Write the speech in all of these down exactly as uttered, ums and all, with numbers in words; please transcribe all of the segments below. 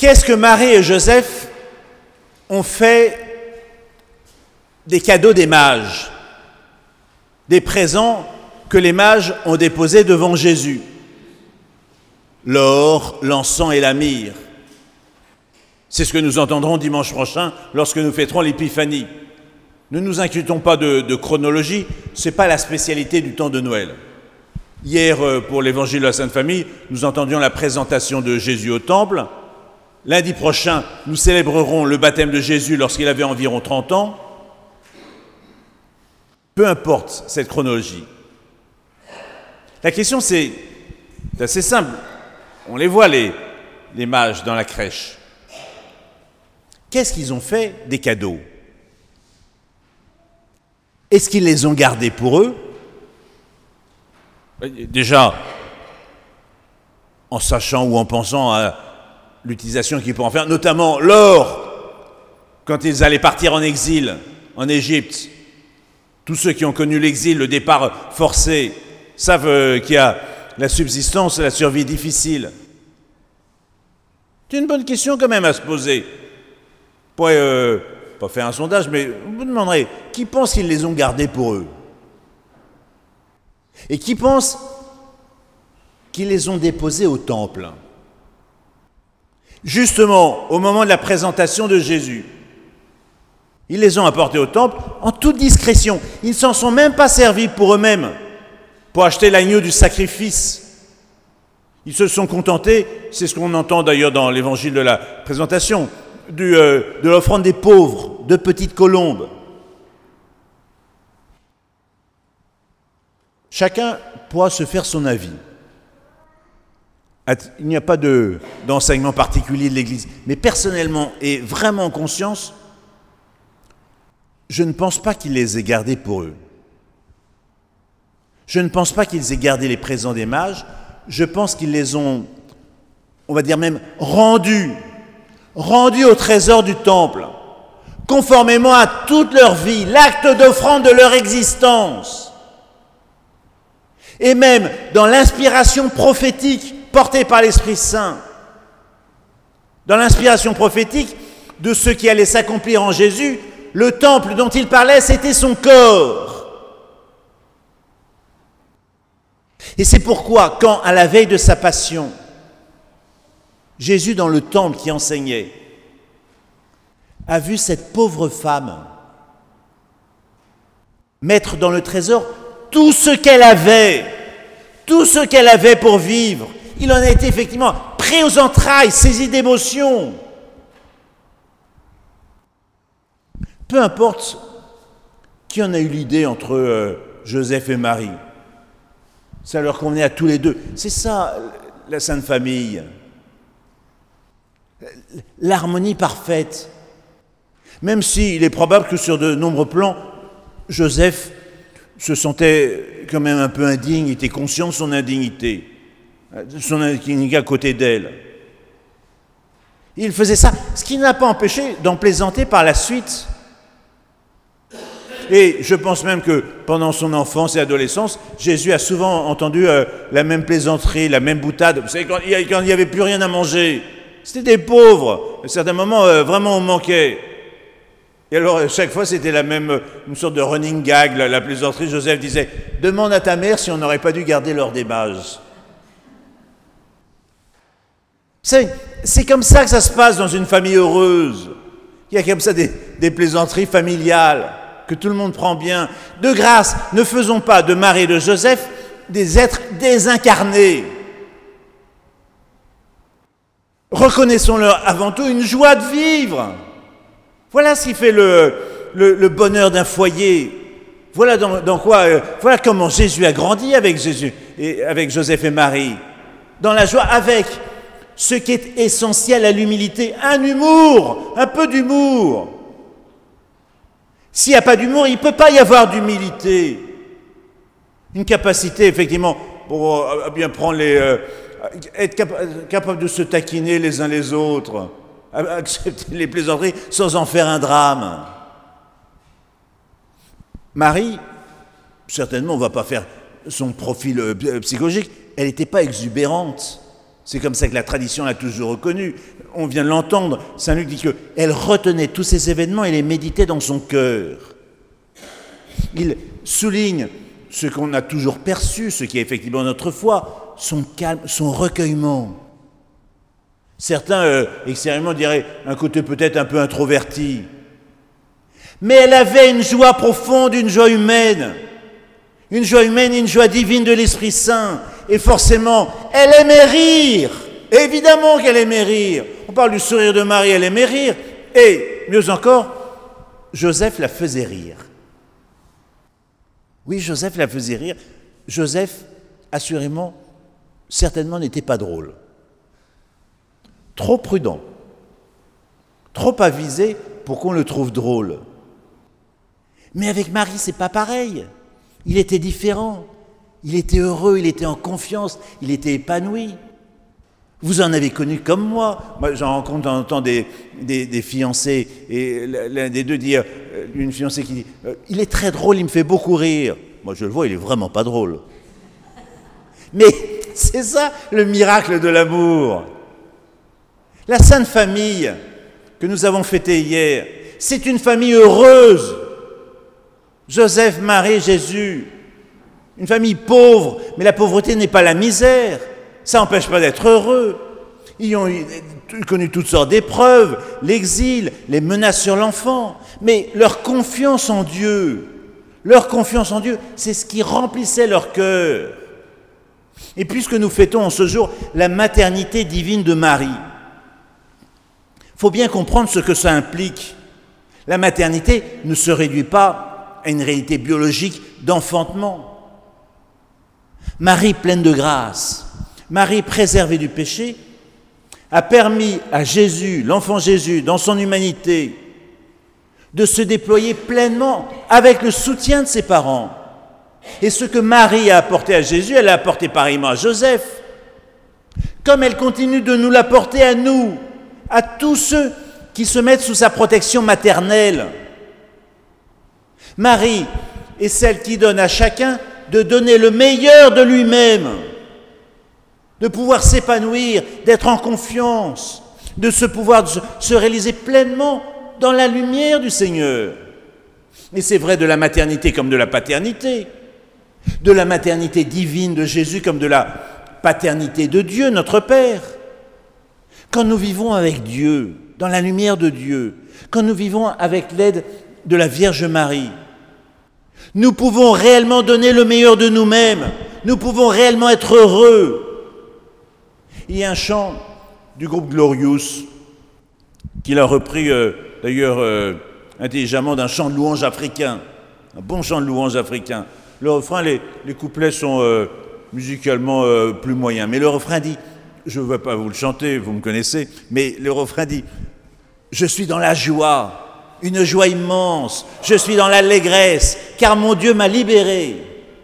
Qu'est-ce que Marie et Joseph ont fait des cadeaux des mages, des présents que les mages ont déposés devant Jésus? L'or, l'encens et la myrrhe. C'est ce que nous entendrons dimanche prochain lorsque nous fêterons l'Épiphanie. Ne nous inquiétons pas de, de chronologie, ce n'est pas la spécialité du temps de Noël. Hier, pour l'évangile de la Sainte Famille, nous entendions la présentation de Jésus au temple. Lundi prochain, nous célébrerons le baptême de Jésus lorsqu'il avait environ trente ans. Peu importe cette chronologie. La question, c'est, c'est assez simple. On les voit, les, les mages, dans la crèche. Qu'est-ce qu'ils ont fait des cadeaux? Est-ce qu'ils les ont gardés pour eux? Déjà, en sachant ou en pensant à l'utilisation qu'ils pourraient en faire, notamment l'or, quand ils allaient partir en exil, en Égypte. Tous ceux qui ont connu l'exil, le départ forcé, savent qu'il y a la subsistance et la survie difficile. C'est une bonne question quand même à se poser. Vous pourrez euh, pas faire un sondage, mais vous vous demanderez, qui pense qu'ils les ont gardés pour eux? Et qui pense qu'ils les ont déposés au temple? Justement, au moment de la présentation de Jésus, ils les ont apportés au temple en toute discrétion. Ils ne s'en sont même pas servis pour eux-mêmes, pour acheter l'agneau du sacrifice. Ils se sont contentés, c'est ce qu'on entend d'ailleurs dans l'évangile de la présentation, du, euh, de l'offrande des pauvres, de petites colombes. Chacun pourra se faire son avis. Il n'y a pas de, d'enseignement particulier de l'Église. Mais personnellement et vraiment en conscience, je ne pense pas qu'ils les aient gardés pour eux. Je ne pense pas qu'ils aient gardé les présents des mages. Je pense qu'ils les ont, on va dire même, rendus, rendus au trésor du temple, conformément à toute leur vie, l'acte d'offrande de leur existence. Et même dans l'inspiration prophétique portée par l'Esprit Saint, dans l'inspiration prophétique de ce qui allait s'accomplir en Jésus, le temple dont il parlait, c'était son corps. Et c'est pourquoi, quand, à la veille de sa passion, Jésus, dans le temple qui enseignait, a vu cette pauvre femme mettre dans le trésor tout ce qu'elle avait, tout ce qu'elle avait pour vivre, il en a été effectivement pris aux entrailles, saisi d'émotion. Peu importe qui en a eu l'idée entre euh, Joseph et Marie. Ça leur convenait à tous les deux. C'est ça, la Sainte Famille. L'harmonie parfaite. Même s'il est probable que sur de nombreux plans, Joseph se sentait quand même un peu indigne, il était conscient de son indignité, de son indignité à côté d'elle. Il faisait ça, ce qui n'a pas empêché d'en plaisanter par la suite. Et je pense même que pendant son enfance et adolescence, Jésus a souvent entendu euh, la même plaisanterie, la même boutade. Vous savez, quand il n'y avait plus rien à manger, c'était des pauvres. À certains moments, euh, vraiment, on manquait. Et alors, chaque fois, c'était la même, une sorte de running gag, la, la plaisanterie. Joseph disait, demande à ta mère si on n'aurait pas dû garder l'or des mages. Vous savez, c'est comme ça que ça se passe dans une famille heureuse. Il y a comme ça des, des plaisanteries familiales que tout le monde prend bien. De grâce, ne faisons pas de Marie et de Joseph des êtres désincarnés. Reconnaissons-leur avant tout une joie de vivre. Voilà ce qui fait le, le, le bonheur d'un foyer. Voilà dans, dans quoi, euh, voilà comment Jésus a grandi avec Jésus et avec Joseph et Marie. Dans la joie, avec ce qui est essentiel à l'humilité, un humour, un peu d'humour. S'il n'y a pas d'humour, il ne peut pas y avoir d'humilité. Une capacité, effectivement, pour euh, bien prendre les... Euh, être capa- capable de se taquiner les uns les autres, accepter les plaisanteries sans en faire un drame. Marie, certainement, on ne va pas faire son profil euh, psychologique, elle n'était pas exubérante. C'est comme ça que la tradition l'a toujours reconnu. On vient de l'entendre. Saint Luc dit qu'elle retenait tous ces événements et les méditait dans son cœur. Il souligne ce qu'on a toujours perçu, ce qui est effectivement notre foi, son calme, son recueillement. Certains, euh, extérieurement, diraient un côté peut-être un peu introverti. Mais elle avait une joie profonde, une joie humaine. Une joie humaine, une joie divine de l'Esprit Saint. Et forcément, elle aimait rire. Évidemment qu'elle aimait rire. On parle du sourire de Marie, elle aimait rire. Et, mieux encore, Joseph la faisait rire. Oui, Joseph la faisait rire. Joseph, assurément, certainement n'était pas drôle. Trop prudent. Trop avisé pour qu'on le trouve drôle. Mais avec Marie, c'est pas pareil. Il était différent. Il était heureux, il était en confiance, il était épanoui. Vous en avez connu comme moi. Moi, j'en rencontre de temps en temps des, des, des fiancés, et l'un des deux dit, une fiancée qui dit « Il est très drôle, il me fait beaucoup rire. » Moi, je le vois, il est vraiment pas drôle. Mais c'est ça, le miracle de l'amour. La Sainte Famille que nous avons fêtée hier, c'est une famille heureuse. Joseph, Marie, Jésus. Une famille pauvre, mais la pauvreté n'est pas la misère. Ça n'empêche pas d'être heureux. Ils ont connu toutes sortes d'épreuves, l'exil, les menaces sur l'enfant. Mais leur confiance en Dieu, leur confiance en Dieu, c'est ce qui remplissait leur cœur. Et puisque nous fêtons en ce jour la maternité divine de Marie, il faut bien comprendre ce que ça implique. La maternité ne se réduit pas à une réalité biologique d'enfantement. Marie pleine de grâce, Marie préservée du péché, a permis à Jésus, l'enfant Jésus, dans son humanité, de se déployer pleinement avec le soutien de ses parents. Et ce que Marie a apporté à Jésus, elle l'a apporté pareillement à Joseph. Comme elle continue de nous l'apporter à nous, à tous ceux qui se mettent sous sa protection maternelle. Marie est celle qui donne à chacun de donner le meilleur de lui-même, de pouvoir s'épanouir, d'être en confiance, de se pouvoir se réaliser pleinement dans la lumière du Seigneur. Et c'est vrai de la maternité comme de la paternité, de la maternité divine de Jésus comme de la paternité de Dieu, notre Père. Quand nous vivons avec Dieu, dans la lumière de Dieu, quand nous vivons avec l'aide de la Vierge Marie, nous pouvons réellement donner le meilleur de nous-mêmes. Nous pouvons réellement être heureux. Il y a un chant du groupe Glorious qu'il a repris euh, d'ailleurs euh, intelligemment d'un chant de louange africain, un bon chant de louange africain. Le refrain, les, les couplets sont euh, musicalement euh, plus moyens, mais le refrain dit, je ne vais pas vous le chanter, vous me connaissez, mais le refrain dit « Je suis dans la joie ». Une joie immense, je suis dans l'allégresse, car mon Dieu m'a libéré.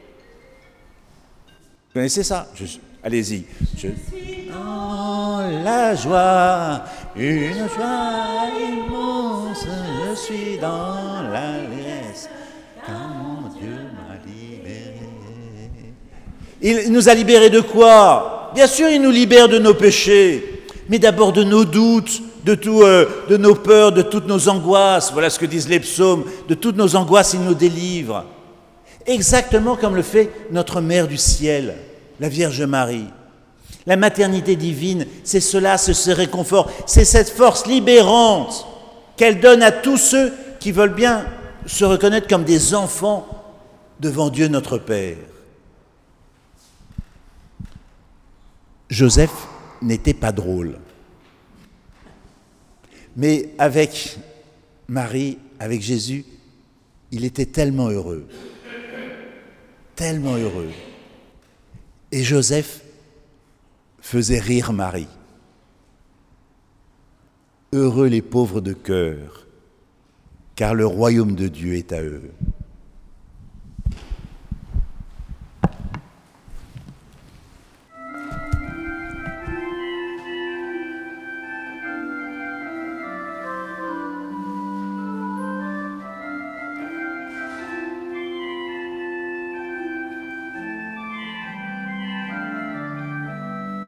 Vous connaissez ça? Je... Allez-y. Je suis dans la joie, une joie immense, je suis dans l'allégresse, car mon Dieu m'a libéré. Il nous a libérés de quoi? Bien sûr, il nous libère de nos péchés, mais d'abord de nos doutes, de, tout, euh, de nos peurs, de toutes nos angoisses. Voilà ce que disent les psaumes. De toutes nos angoisses, il nous délivre. Exactement comme le fait notre Mère du ciel, la Vierge Marie. La maternité divine, c'est cela, c'est ce réconfort, c'est cette force libérante qu'elle donne à tous ceux qui veulent bien se reconnaître comme des enfants devant Dieu notre Père. Joseph n'était pas drôle. Mais avec Marie, avec Jésus, il était tellement heureux, tellement heureux. Et Joseph faisait rire Marie. Heureux les pauvres de cœur, car le royaume de Dieu est à eux.